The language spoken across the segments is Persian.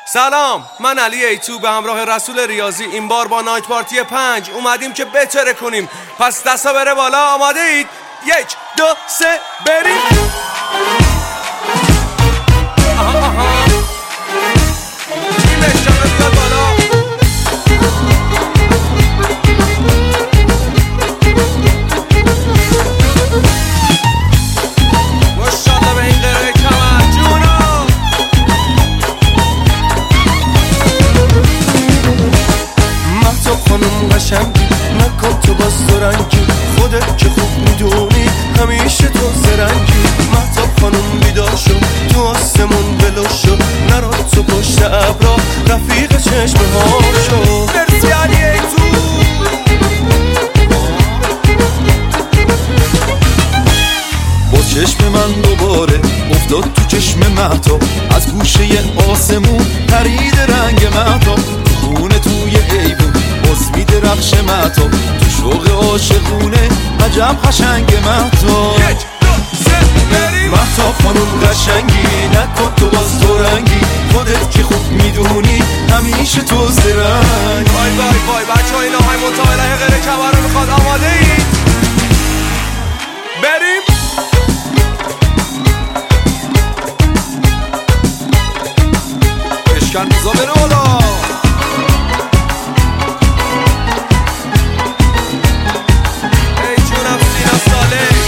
سلام، من علی ایتو به همراه رسول ریاضی این بار با نایت پارتی 5 اومدیم که بتره کنیم. پس دستا بره بالا. آماده اید؟ 1 2 3 بریم. این اشتاقه بیاد بالا. ماشاءالله به این قره کمر جونا. مهتاب خانم قشنگی نکن تو باز رنگی، خودت که خوب میدونی همیشه تو زرنگی. مهتاب خانم بیدار شو تو آسمون بلو شو، نرو تو پشت ابرا رفیق چشمه ها شو. مرسی علی ایتو. با چشم من دوباره افتاد تو چشم مهتاب، از گوشه آسمون پرید رنگ مهتاب، خونه توی ایوون باز میدرخش مهتاب، تو شوق عاشقونه عجب قشنگ مهتاب. 1 2 3 بریم. مهتاب خانم قشنگی نکن تو باز تو رنگی، خودت که خوب میدونی همیشه تو زرنگ. وای وای وای بچه های ناهای مطالعه غیر کمر رو میخواد. آماده اید؟ بریم. اشکن بزا بره بالا. ای جونم سینا سالک.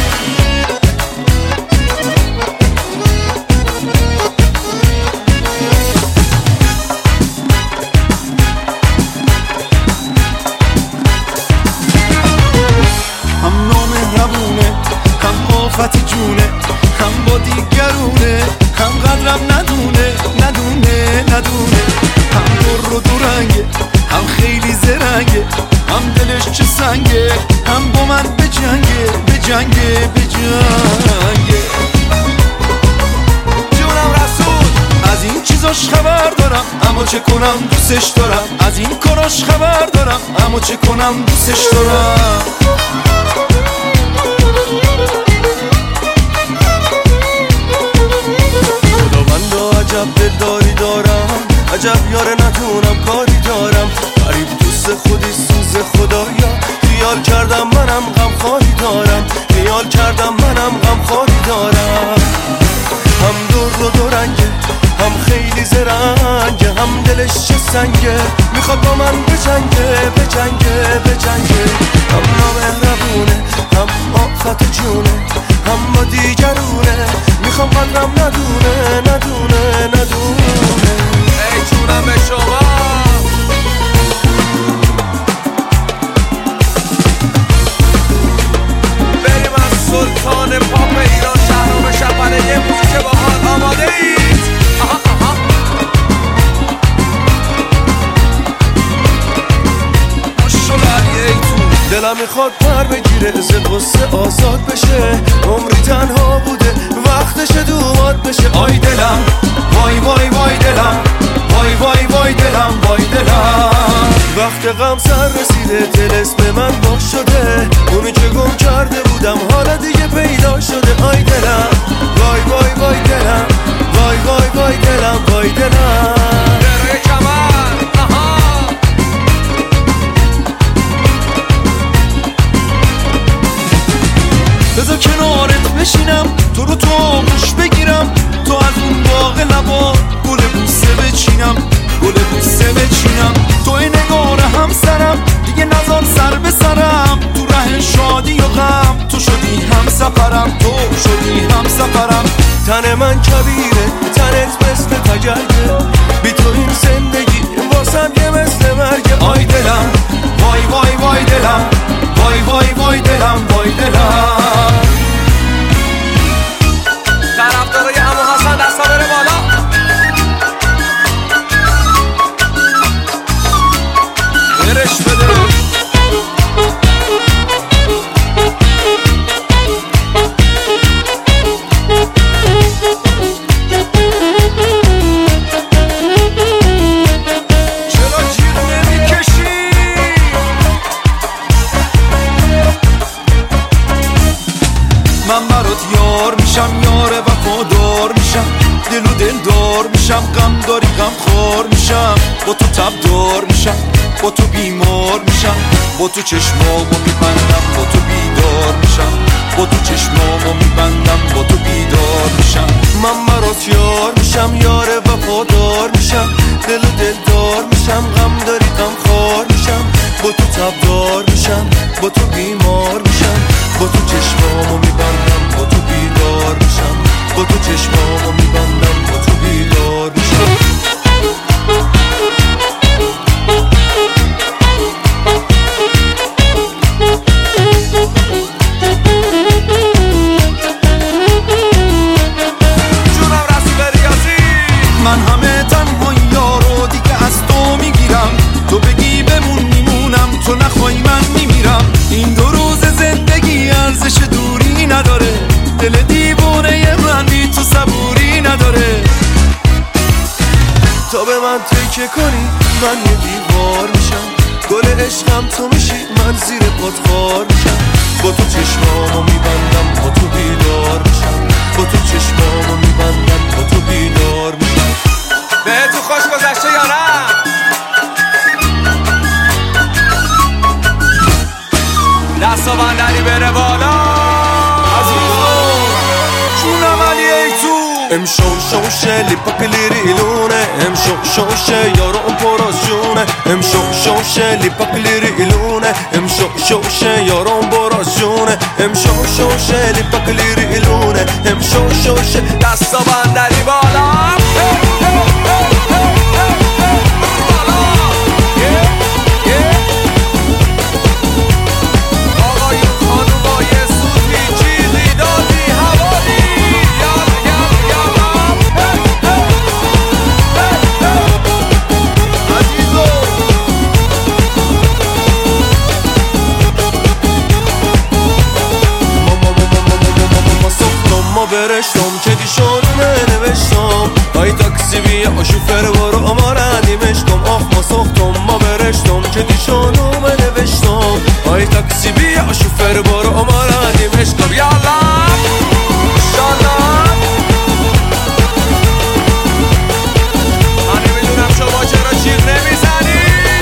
هم نامهربونه هم آفتی جونه، هم با دیگرونه هم قدرم ندونه هم در و دو رنگه هم خیلی زرنگه، هم دلش چه سنگه هم با من بجنگه جونم رسول. از این چیزاش خبر دارم اما چه کنم دوستش دارم، از این کاراش خبر دارم اما چه کنم دوستش دارم. خداوندا عجب دلداری دارم، عجب یاره ندونم کاری دارم، غریب دوست خودی سوز خدایا، خیال کردم منم غمخواری دارم، خیال کردم منم غمخواری دارم. هم در و دو رنگه هم خیلی زرنگه، هم دلش چه سنگه میخواد با من بجنگه. هم نامهربونه هم آفت جونه، هم با دیگرونه میخوام قدرم ندونه. ای جونم به شما. بریم از سلطان پاپ ایران شهرام شپره یه موزیک باحال. آماده اید؟ دلم میخواد پر بگیره از قصه آزاد بشه، عمری تنها بوده وقتش دومات بشه. آی دلم وای وای وای دلم، وای وای وای دلم وای دلم. وقت غم سر رسیده طلسم من باز شده، اونی که گم کرده بودم حالا دیگه پیدا شده. آی دلم وای وای وای دلم، وای وای وای دلم وای دلم. درای کمر بذار کنارت بشینم، تو رو تو آغوش بگیرم، تو از اون باغ لبا گل بوسه بچینم، توی نگار همسرم دیگه نزار سر به سرم، تو ره شادی و غم تو شدی هم سفرم. تن من کبیره تنت مثل تگرگه، بی تو این زندگی واسم یه مثل مرگه. آی دلم وای وای وای دلم، وای وای وای دلم وای دلم. طرفدارای عمو حسن دستا بره بالا. برش بده. چرا جیغ نمیکشی؟ دل دار میشم، غم داری غم خور میشم، با تو تب دار میشم، با تو بیمار میشم، با تو چشمامو میبندم، با تو بیدار میشم، با تو چشمامو میبندم، با تو بیدار میشم. من برات یار میشم، یار وفادار میشم، دل و دلدار میشم، غم داری غم خور میشم، با تو تبدار میشم، با تو بیمار میشم، با تو چشمامو میبندم، با تو بیدار میشم، با تو چشمامو میبندم، با تو بیدار میشم. من همه تنها یارو دیگه از تو میگیرم، تو بگی بمون میمونم، تو نخوای من میمیرم. این 2 روز زندگی ارزش دوری نداره، دل دیوونه من بی تو صبوری نداره. تا به من تکیه کنی من یه دیوار میشم، گل عشقم تو میشی، من زیر پات خار میشم، با تو چشمامو میبندم، با تو بیدار میشم، با تو چشمامو میبندم، با تو بیدار میشم. به تو خوش گذشته یا نه؟ دستا بندری بره بالا جونم علی ای تو امشو شوشه لیپا کلیرילونه، امشو شوشه یارو اون پراسیونه، امشو شوشه لیپا کلیرילونه، امشو شوشه یارو اون پراسیونه، امشو شوشه لیپا کلیرילونه، امشو شوشه دستا بندری بالا. برشتم که دیشانومه نوشتم، ای تاکسی بیا شوفر برو ما ردیمشتم، آخ ما ساختم ما برشتم که دیشانومه نوشتم، ای تاکسی بیا شوفر برو ما ردیمشتم. یالا انشالله. من نمیدونم شما چرا جیغ نمیزنی،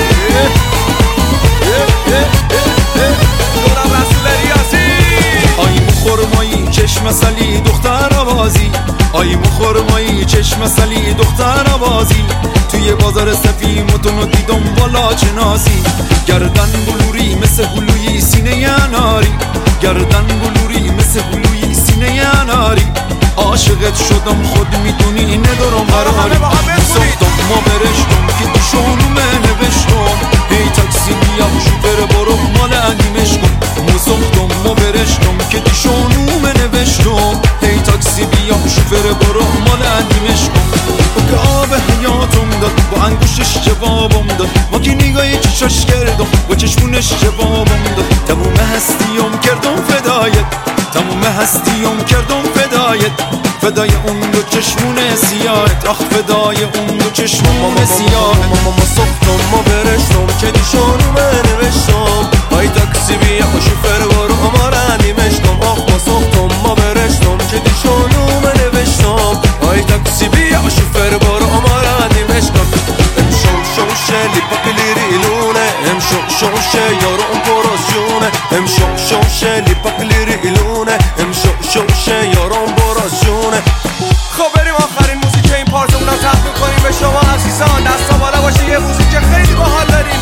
جونم رسول ریاضی. آی مخورمایی چشم سلی دختر آوازی، آی مخورمایی چشم سلی دختر آوازی، توی بازار سفیمتونو دیدم بالا چنازی، گردن بلوری مثل هلوی سینه ناری، گردن بلوری مثل هلوی سینه ناری، عاشقت شدم خود میدونی ندارم قراری، ساختم ما برشتم که دیشانومه نوشتم، هی تاکسی بیا شوفر برو مال علیمشکم، ساختم ما برشتم که دیشانومه نوشتم، هی تاکسی بیا شوفر برو مال علیمشکم. که آب حیاتم داد با انگوشش جوابم داد، ما که نگاهی چشاش کردم با چشمونش جوابم داد، تموم هستیم کردم فدایت، تموم هستیم کردم فدایت، فدای اون 2 چشمون سیاهت، آخ فدای اون 2 چشمون سیاهت. ما ساختم ما برشتم که دیشانومه نوشتم، ای تاکسی بیا شوفر برو ما ردیمشتم، آخ ما ساختم ما برشتم که دیشانومه نوشتم، ای تاکسی بیا شوفر برو ما ردیمشتم. امشو شوشه لیپا کلیرילونه، امشو شوشه یارو اون پراسیونه، امشو شوشه لیپا کلیرילونه، امشو شوشه یارو اون پراسیونه. خب بریم آخرین موزیک این پارتمون رو تقدیم کنیم به شما عزیزان، دستا بالا باشه، یه موزیک خیلی باحال داریم.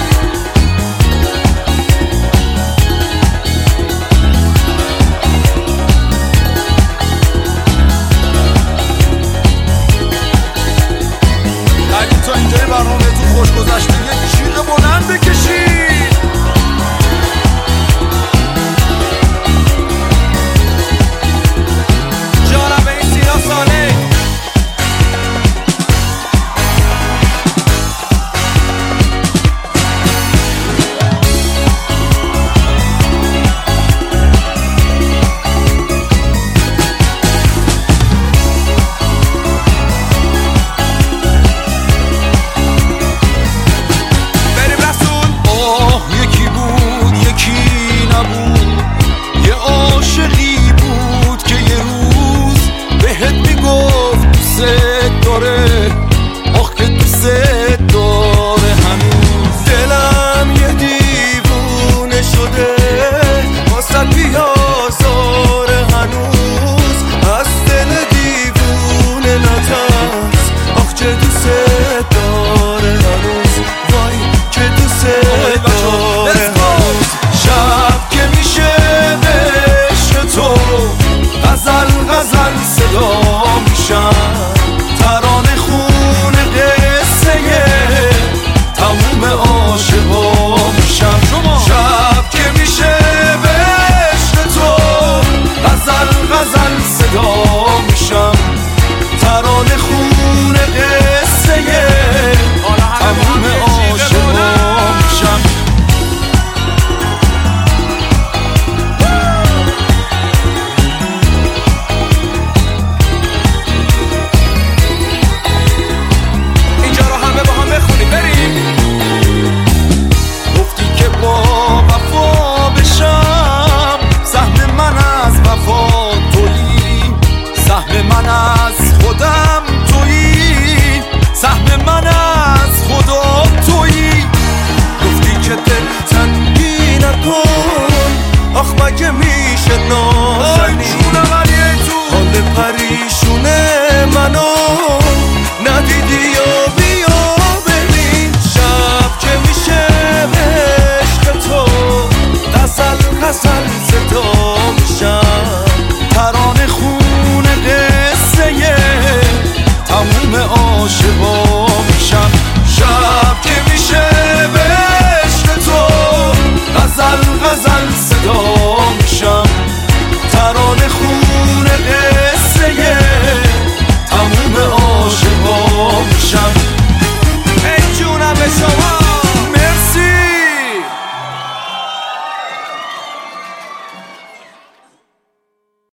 اگه تا اینجای برنامه تو خوش گذشته یه جیغ بلند بکشید. داره، آخ که دوست داره هنوز. دلم یه دیوونه شده واسه بیازاره هنوز، از دل دیوونه نتر